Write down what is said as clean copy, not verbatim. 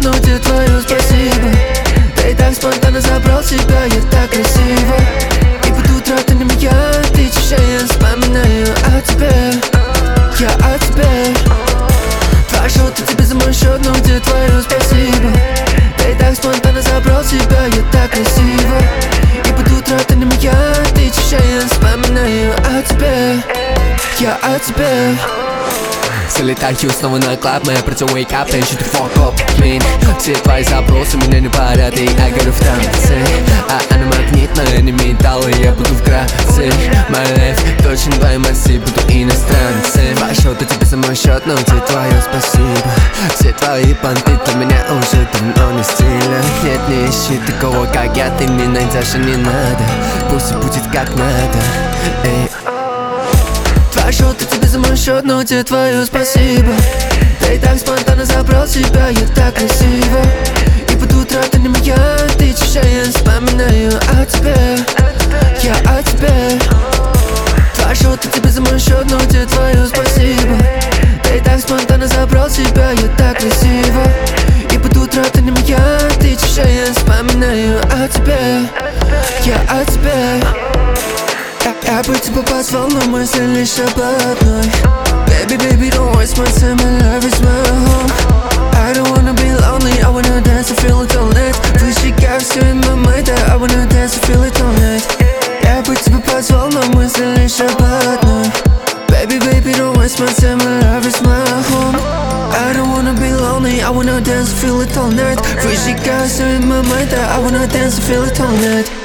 ноте твое спасибо. Ты так спонтанно забрал себя, я так красиво. И под утро ты на меня тычешь, я вспоминаю о тебе. Я о тебе. Два шота тебе за мой счет, но где твое спасибо? Ты так спонтанно забрал себя, я так красиво. И под утро ты на меня тычешь, я вспоминаю о тебе. Я о тебе. Залетаю снова на клаб, моя против wake up, and shut the fuck up, man. Все твои запросы меня не парят, и я горю в танце. А она магнитная, не металл, и я буду вкратце. My life, точно твои массы, буду иностранцем. Два шота тебе за мой счет, но где твое спасибо? Все твои понты для меня уже давно не стиля. Нет, не ищи такого, как я, ты мне найдешь, и не надо. Пусть будет как надо, эй. Два шота тебе за мой счет, но где твое спасибо? Ты так спонтанно забрал себя, я так красиво. И под утро ты на меня тычешь, я вспоминаю о тебе. Я о тебе. Два шота тебе за мой счет, но где твое спасибо? Ты так спонтанно забрал себя, я так красиво. И под утро ты на меня тычешь, я вспоминаю о тебе. Я о тебе. Я бы тебя позвал, но мысли лишь об одной. Baby, baby, don't waste my time, my love is my home. I don't wanna be lonely, I wanna dance and feel it all night. Выжигаю все in my mind, I wanna dance and feel it all night. Я бы тебя позвал, но мысли лишь об одной. Baby, baby, don't waste my time, my love is my home. I don't wanna be lonely, I wanna dance and feel it all night. Выжигаю все in my mind, I wanna dance and feel it all night.